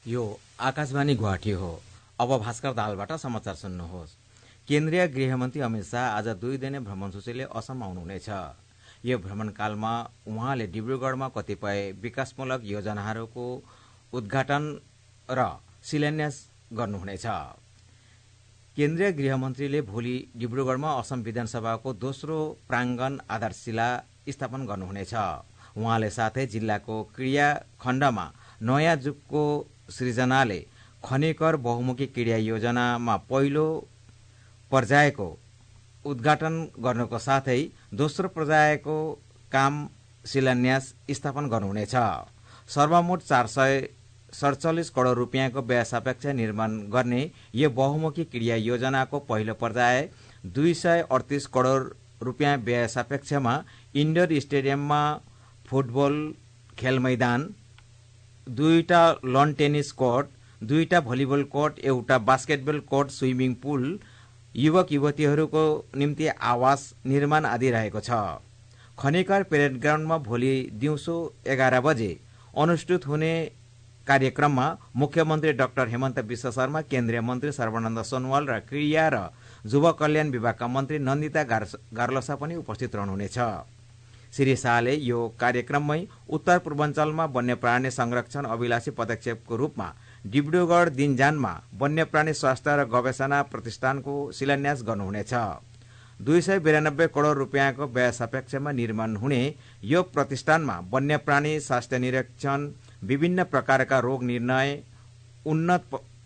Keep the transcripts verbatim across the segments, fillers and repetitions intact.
यो आकाशवाणी गुवाहाटी हो। अब भास्कर दाहालबाट समाचार सुन्नुहोस्। केन्द्रीय गृहमन्त्री अमित शाह आज दुई दिने भ्रमणसूचीले असम आउनुहुनेछ। यो भ्रमणकालमा उहाँले डिब्रुगढ़मा कतिपय विकासमूलक योजनाहरूको उद्घाटन र शिलान्यास गर्नुहुनेछ। केन्द्रीय गृहमन्त्रीले भोलि डिब्रुगढ़मा असम विधानसभाको दोस्रो प्राङ्गण आधारशिला स्थापन गर्नुहुनेछ। उहाँले साथै जिल्लाको क्रिया खण्डमा नयाँ जुगको सृजनाले खनिकर बहुमुखी क्रिया योजनामा पहिलो पर्यायको उद्घाटन गर्नुको साथै दोस्रो पर्यायको काम शिलान्यास स्थापन गर्नुहुनेछ। सर्वमोट चार सय सडचालिस करोड़ रुपियाँको व्यय सापेक्ष निर्माण गर्ने यो बहुमुखी क्रिया योजनाको पहिलो पर्याय दुई सय अडतिस करोड़ रुपियाँ व्यय सापेक्षमा इन्डोर स्टेडियममा फुटबल खेल मैदान, दुईटा लन टेनिस कोर्ट, दुईटा भलिबल कोर्ट, एउटा बास्केटबल कोर्ट, स्विमिङ पुल, युवक युवतीहरूको निम्ति आवास निर्माण आदि रहेको छ। खनिकर परेड ग्राउन्डमा भोलि दिउँसो एघार बजे अनुष्ठित हुने कार्यक्रममा मुख्यमन्त्री डाक्टर हेमन्त विश्व शर्मा, केन्द्रीय मन्त्री सर्बानन्द सोनोवाल र क्रिया र युवा कल्याण विभागका मन्त्री नन्दिता गार्लोसा पनि उपस्थित रहनुहुनेछ। श्री शाहले यो कार्यक्रममै उत्तर पूर्वाञ्चलमा वन्यप्राणी संरक्षण अभिलाषी पदक्षेपको रूपमा डिब्रुगढ़ दिनजानमा वन्यप्राणी स्वास्थ्य र गवेषणा प्रतिष्ठानको शिलान्यास गर्नुहुनेछ। दुई सय बिरानब्बे करोड़ रुपियाँको व्यय सापेक्षमा निर्माण हुने यो प्रतिष्ठानमा वन्यप्राणी स्वास्थ्य निरीक्षण, विभिन्न प्रकारका रोग निर्णय, उन्नत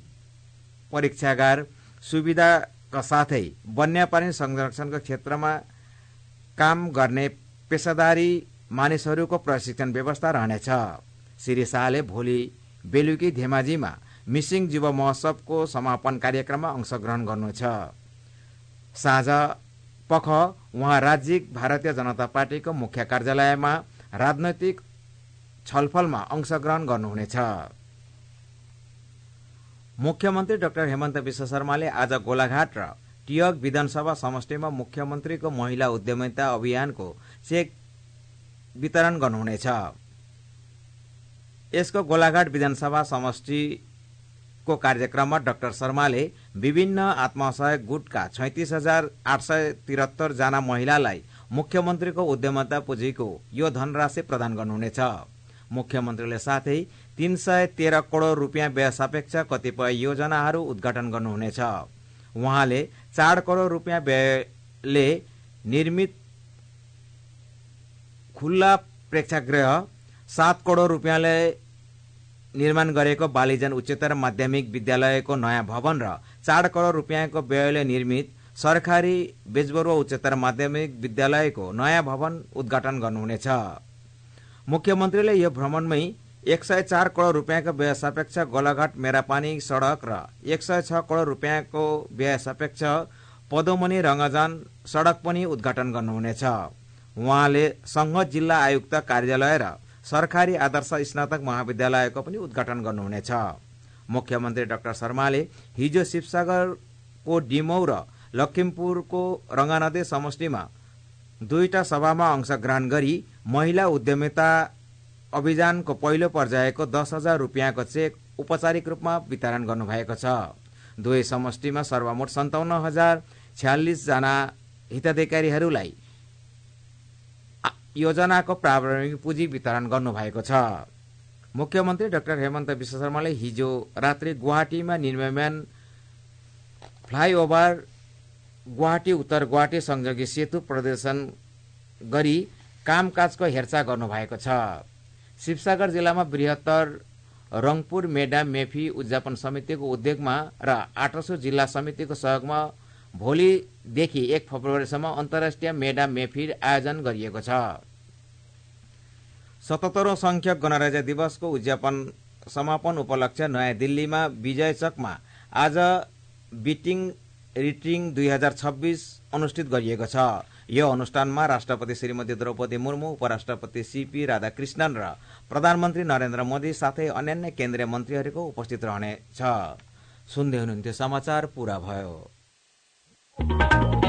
परीक्षागार सुविधाका साथै वन्यप्राणी संरक्षणको क्षेत्रमा काम गर्ने पेशादारी मानिसहरूको प्रशिक्षण व्यवस्था रहनेछ। श्री शाहले भोलि बेलुकी धेमाजीमा मिसिङ युवा महोत्सवको समापन कार्यक्रममा अंशग्रहण गर्नुहुन्छ। साँझ पख उहाँ राज्यिक भारतीय जनता पार्टीको मुख्य कार्यालयमा राजनैतिक छलफलमा अंशग्रहण गर्नुहुनेछ। मुख्यमन्त्री डाक्टर हेमन्त विश्व शर्माले आज गोलाघाट र टियक विधानसभा समष्टिमा मुख्यमन्त्रीको महिला उद्यमिता अभियानको चेक वितरण गर्नुहुनेछ। यसको गोलाघाट विधानसभा समष्टिको कार्यक्रममा डाक्टर शर्माले विभिन्न आत्मसहायक गुटका छैतिस हजार आठ सय तिहत्तर जना महिलालाई मुख्यमन्त्रीको उद्यमिता पुँजीको यो धनराशि प्रदान गर्नुहुनेछ। मुख्यमन्त्रीले साथै तीन सय तेह्र करोड़ रुपियाँ व्यय सापेक्ष कतिपय योजनाहरू उद्घाटन गर्नुहुनेछ। उहाँले चार करोड़ रुपियाँ व्ययले निर्मित खुल्ला प्रेक्षागृह, सात करोड़ रुपियाँले निर्माण गरेको बालिजन उच्चतर माध्यमिक विद्यालयको नयाँ भवन र चार करोड़ रुपियाँको व्ययले निर्मित सरकारी बेजबरुवा उच्चतर माध्यमिक विद्यालयको नयाँ भवन उद्घाटन गर्नुहुनेछ। मुख्यमन्त्रीले यो भ्रमणमै एक सय चार करोड़ रुपियाँको व्यय सापेक्ष गोलाघाट मेरापानी सड़क र एक सय छ करोड़ रुपियाँको व्यय सापेक्ष पदोमनी रंगजान सड़क पनि उद्घाटन गर्नुहुनेछ। उहाँले संघ जिल्ला आयुक्त कार्यालय र सरकारी आदर्श स्नातक महाविद्यालयको पनि उद्घाटन गर्नुहुनेछ। मुख्यमन्त्री डाक्टर शर्माले हिजो शिवसागरको डिमौ र लखिमपुरको रंगानदी समष्टिमा दुईटा सभामा अंशग्रहण गरी महिला उद्यमिता अभियानको पहिलो पर्यायको दस हजार रुपियाँको चेक औपचारिक रूपमा वितरण गर्नुभएको छ। दुवै समष्टिमा सर्वमोट सन्ताउन्न हजार छ्यालिस जना हिताधिकारीहरूलाई योजनाको प्रारम्भिक पुँजी वितरण गर्नुभएको छ। मुख्यमन्त्री डाक्टर हेमन्त विश्व शर्माले हिजो रात्रि गुवाहाटीमा निर्माण फ्लाइओभर गुवाहाटी उत्तर गुवाहाटी संयोगी सेतु प्रदर्शन गरी कामकाजको हेरचाह गर्नुभएको छ। शिवसागर जिल्लामा बृहत्तर रंगपुर मेडा मेफी उद्यापन समितिको उद्योगमा र आठौं जिल्ला समितिको सहयोगमा भोलिदेखि एक फेब्रुअरीसम्म अन्तर्राष्ट्रिय मेडा मेफी आयोजन गरिएको छ। सतहत्तरौं संख्यक गणराज्य दिवसको उद्यापन समापन उपलक्ष्य नयाँ दिल्लीमा विजय चकमा आज बिटिङ रिट्रिङ दुई हजार छब्बीस अनुष्ठित गरिएको छ। यो अनुष्ठानमा राष्ट्रपति श्रीमती द्रौपदी मुर्मू, उपराष्ट्रपति सीपी राधाकृष्णन र प्रधानमन्त्री नरेन्द्र मोदी साथै अन्यान्य केन्द्रीय मन्त्रीहरूको उपस्थित रहनेछ। सुन्दै हुनुहुन्थ्यो समाचार पूरा भयो।